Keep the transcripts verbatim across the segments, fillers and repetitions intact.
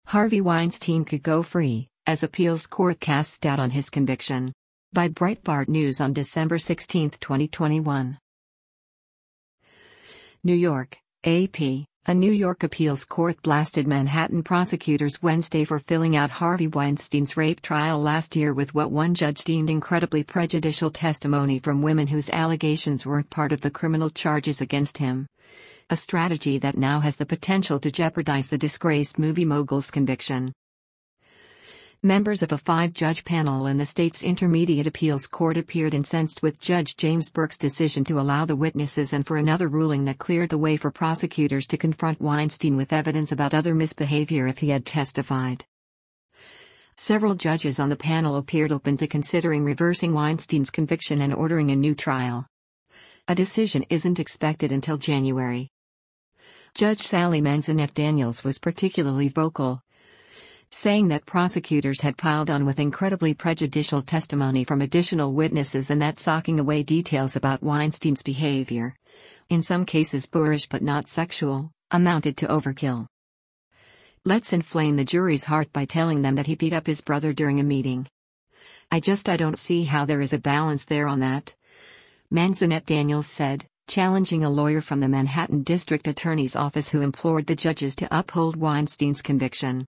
Harvey Weinstein could go free, as appeals court casts doubt on his conviction. By Breitbart News on December sixteenth, twenty twenty-one. New York, A P. A New York appeals court blasted Manhattan prosecutors Wednesday for filling out Harvey Weinstein's rape trial last year with what one judge deemed incredibly prejudicial testimony from women whose allegations weren't part of the criminal charges against him. A strategy that now has the potential to jeopardize the disgraced movie mogul's conviction. Members of a five-judge panel in the state's Intermediate Appeals Court appeared incensed with Judge James Burke's decision to allow the witnesses and for another ruling that cleared the way for prosecutors to confront Weinstein with evidence about other misbehavior if he had testified. Several judges on the panel appeared open to considering reversing Weinstein's conviction and ordering a new trial. A decision isn't expected until January. Judge Sally Manzanet Daniels was particularly vocal, saying that prosecutors had piled on with incredibly prejudicial testimony from additional witnesses and that socking away details about Weinstein's behavior, in some cases boorish but not sexual, amounted to overkill. Let's inflame the jury's heart by telling them that he beat up his brother during a meeting. I just I don't see how there is a balance there on that, Manzanet Daniels said, challenging a lawyer from the Manhattan District Attorney's Office who implored the judges to uphold Weinstein's conviction.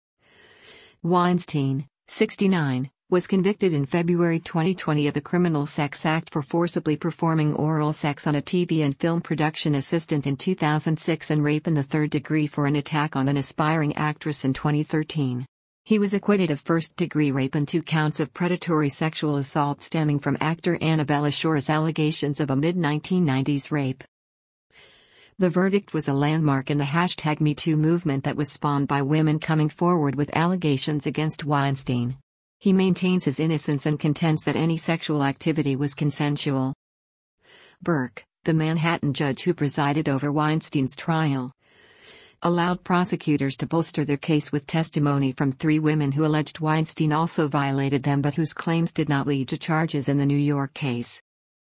Weinstein, sixty-nine, was convicted in February twenty twenty of a criminal sex act for forcibly performing oral sex on a T V and film production assistant in two thousand six and rape in the third degree for an attack on an aspiring actress in twenty thirteen. He was acquitted of first-degree rape and two counts of predatory sexual assault stemming from actor Annabella Shore's allegations of a mid nineteen nineties rape. The verdict was a landmark in the hashtag MeToo movement that was spawned by women coming forward with allegations against Weinstein. He maintains his innocence and contends that any sexual activity was consensual. Burke, the Manhattan judge who presided over Weinstein's trial, allowed prosecutors to bolster their case with testimony from three women who alleged Weinstein also violated them but whose claims did not lead to charges in the New York case.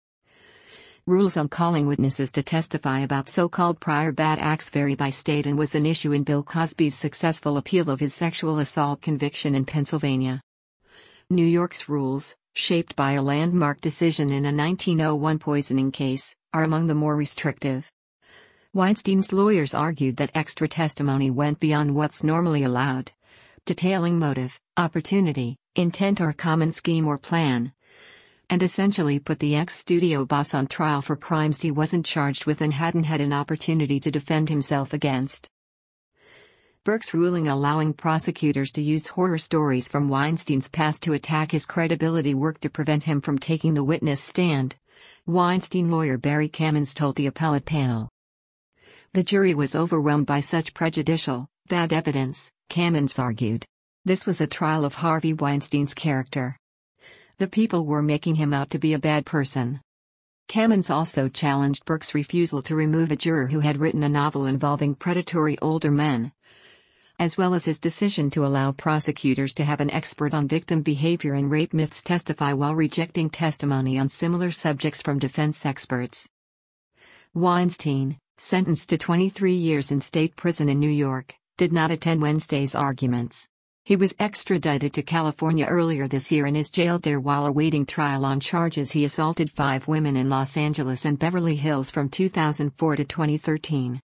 Rules on calling witnesses to testify about so-called prior bad acts vary by state and was an issue in Bill Cosby's successful appeal of his sexual assault conviction in Pennsylvania. New York's rules, shaped by a landmark decision in a nineteen oh one poisoning case, are among the more restrictive. Weinstein's lawyers argued that extra testimony went beyond what's normally allowed, detailing motive, opportunity, intent or common scheme or plan, and essentially put the ex-studio boss on trial for crimes he wasn't charged with and hadn't had an opportunity to defend himself against. Burke's ruling allowing prosecutors to use horror stories from Weinstein's past to attack his credibility worked to prevent him from taking the witness stand, Weinstein lawyer Barry Kamins told the appellate panel. The jury was overwhelmed by such prejudicial, bad evidence, Kamins argued. This was a trial of Harvey Weinstein's character. The people were making him out to be a bad person. Kamins also challenged Burke's refusal to remove a juror who had written a novel involving predatory older men, as well as his decision to allow prosecutors to have an expert on victim behavior and rape myths testify while rejecting testimony on similar subjects from defense experts. Weinstein, sentenced to twenty-three years in state prison in New York, did not attend Wednesday's arguments. He was extradited to California earlier this year and is jailed there while awaiting trial on charges he assaulted five women in Los Angeles and Beverly Hills from two thousand four to twenty thirteen.